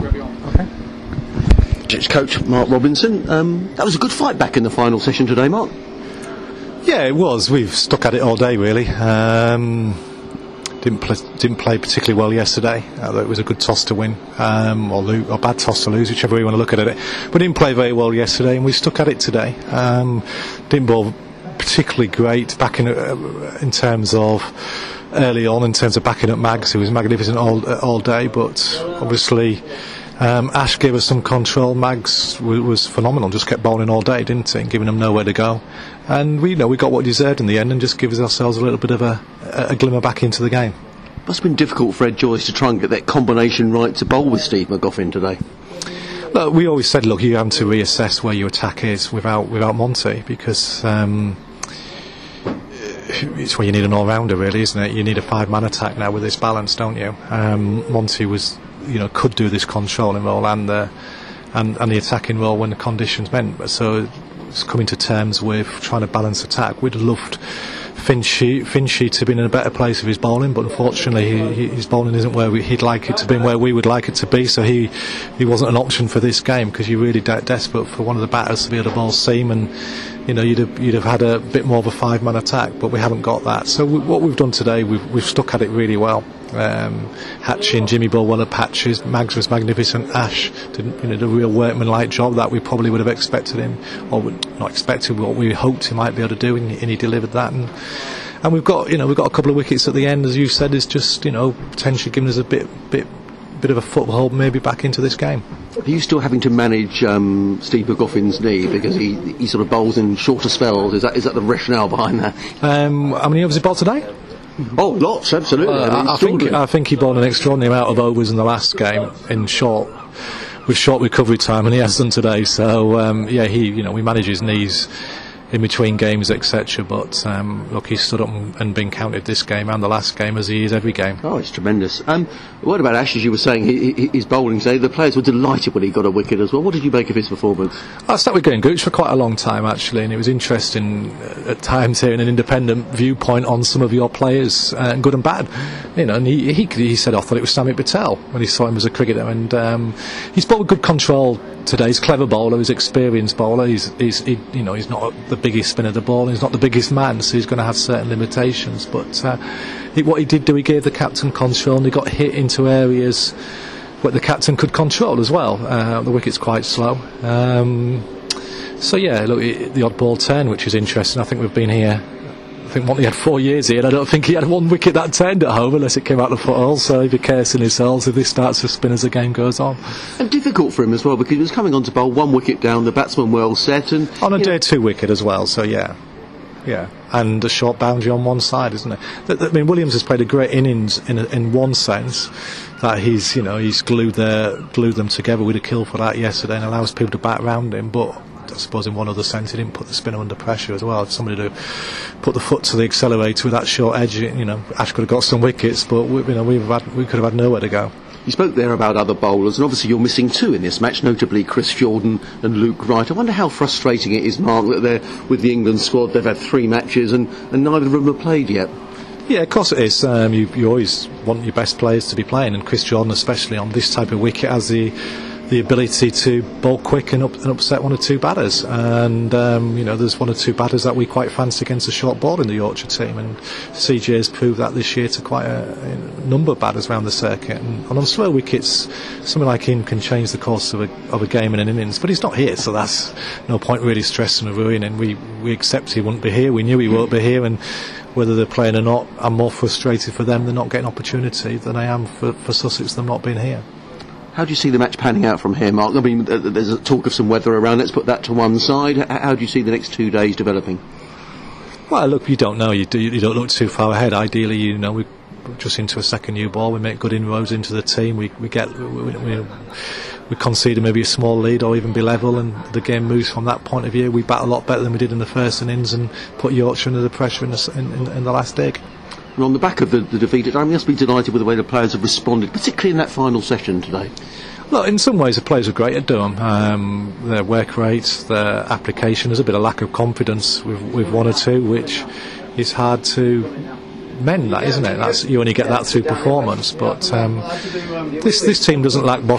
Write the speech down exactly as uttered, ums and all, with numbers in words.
Okay. Coach Mark Robinson, um, that was a good fight back in the final session today, Mark. Yeah, it was. We've stuck at it all day, really. Um, didn't play, didn't play particularly well yesterday. Uh, it was a good toss to win, um, or, lo- or bad toss to lose, whichever way you want to look at it. But didn't play very well yesterday, and we stuck at it today. Um, didn't bowl particularly great back in uh, in terms of early on, in terms of backing up Mags, who was magnificent all all day. But obviously, um, Ash gave us some control. Mags w- was phenomenal, just kept bowling all day, didn't he, and giving them nowhere to go. And we you know we got what we deserved in the end, and just gives ourselves a little bit of a, a glimmer back into the game. Must have been difficult for Ed Joyce to try and get that combination right to bowl with Steve McGoffin today. Look, we always said, look, you have to reassess where your attack is without without Monty, because um, it's where you need an all-rounder, really, isn't it? You need a five-man attack now with this balance, don't you? Um, Monty was, you know, could do this controlling role and the and, and the attacking role when the conditions meant. So it's coming to terms with trying to balance attack. We'd have loved Finchy, Finchy to have been in a better place with his bowling, but unfortunately he, he, his bowling isn't where we, he'd like it to be and where we would like it to be, so he, he wasn't an option for this game, because you're really de- desperate for one of the batters to be able to bowl seam, and you know, you'd have, you'd have had a bit more of a five-man attack, but we haven't got that. So we, what we've done today, we've, we've stuck at it really well. Um, Hatchie and Jimmy bowled well at patches. Mags was magnificent. Ash did, you know, the real workman-like job that we probably would have expected him, or would not expected, what we hoped he might be able to do, and, and he delivered that. And, and we've got, you know, we've got a couple of wickets at the end, as you said, is just, you know, potentially giving us a bit, bit, bit of a foothold maybe back into this game. Are you still having to manage um, Steve McGoffin's knee because he he sort of bowls in shorter spells? Is that is that the rationale behind that? Um, how many overs he bowled today? Oh, lots, absolutely. Uh, I, mean, I, think, I think he bowled an extraordinary amount of overs in the last game in short, with short recovery time, and he has done today. So um, yeah, he, you know, we manage his knees in between games, et cetera. But um, look, he's stood up and, and been counted this game and the last game, as he is every game. Oh, it's tremendous. Um, what about Ash? As you were saying, he, he, his bowling today, the players were delighted when he got a wicket as well. What did you make of his performance? I started with Graham Gooch for quite a long time, actually, and it was interesting at times hearing an independent viewpoint on some of your players, uh, good and bad. You know, and he, he he said, I thought it was Samit Patel when he saw him as a cricketer, and um, he's bowled with good control today. He's a clever bowler, he's an experienced bowler. He's, he's he, you know, he's not the biggest spin of the ball, he's not the biggest man, so he's going to have certain limitations. But uh, he, what he did do, he gave the captain control, and he got hit into areas where the captain could control as well. Uh, the wicket's quite slow. Um, so yeah, look, the odd ball turn, which is interesting. I think we've been here, I think Monty had four years here, and I don't think he had one wicket that turned at home unless it came out the foothole, so he'd be cursing his souls if this starts to spin as the game goes on. And difficult for him as well, because he was coming on to bowl one wicket down, the batsman well set, and on a day know, two wicket as well, so yeah. Yeah, and a short boundary on one side, isn't it? I mean, Williams has played a great innings in a, in one sense, that he's, you know, he's glued their glued them together with a kill for that yesterday and allows people to bat round him. But I suppose in one other sense, he didn't put the spinner under pressure as well. Somebody to put the foot to the accelerator with that short edge. You know, Ash could have got some wickets, but we, you know, we've had, we could have had nowhere to go. You spoke there about other bowlers, and obviously you're missing two in this match, notably Chris Jordan and Luke Wright. I wonder how frustrating it is, Mark, that they're with the England squad. They've had three matches and, and neither of them have played yet. Yeah, of course it is. Um, you, you always want your best players to be playing, and Chris Jordan, especially on this type of wicket, has the the ability to bowl quick and, up, and upset one or two batters. And um, you know, there's one or two batters that we quite fancy against a short ball in the Yorkshire team, and C J has proved that this year to quite a, a number of batters around the circuit. And, and on slow wickets, someone like him can change the course of a, of a game in an innings. But he's not here, so that's no point really stressing or worrying. We we accept he wouldn't be here. We knew he won't be here, and whether they're playing or not, I'm more frustrated for them. They're not getting opportunity than I am for, for Sussex them not being here. How do you see the match panning out from here, Mark? I mean, there's a talk of some weather around. Let's put that to one side. How do you see the next two days developing? Well, look, you don't know. You, do, you don't look too far ahead. Ideally, you know, we're just into a second new ball. We make good inroads into the team. We we get we, we, we concede maybe a small lead or even be level, and the game moves from that point of view. We bat a lot better than we did in the first innings and put Yorkshire under the pressure in the, in, in, in the last dig. And on the back of the, the defeat, I must be delighted with the way the players have responded, particularly in that final session today. Look, in some ways the players are great at doing um, their work rates, their application. There's a bit of lack of confidence with, with one or two, which is hard to mend, that, isn't it? That's, you only get that through performance. But um, this this team doesn't lack